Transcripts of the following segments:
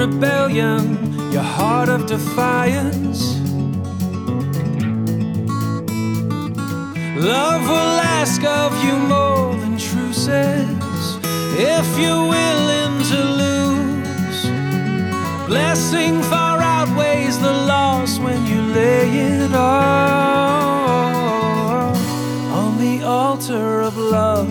rebellion, your heart of defiance. Love will ask of you more than truces if you're willing to lose. Blessing far outweighs the loss when you lay it all on the altar of love.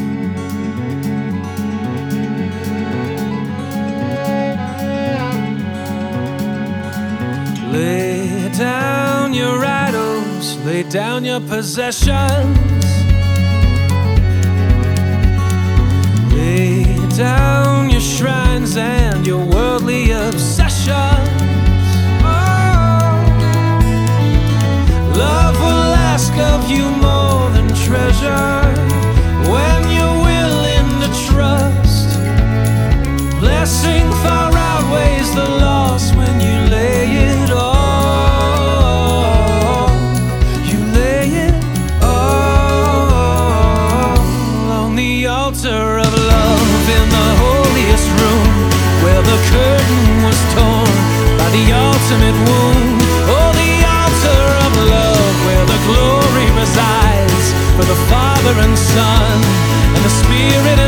Lay down your idols, lay down your possessions. Lay down your shrines and your worldly obsessions. Oh, love will ask of you more than treasure when you're willing to trust. Blessing far outweighs the loss when you lay it all. You lay it all on the altar of love in the holiest room, where the curtain was torn by the ultimate wound. Oh, the altar of love, where the glory resides for the Father and Son and the Spirit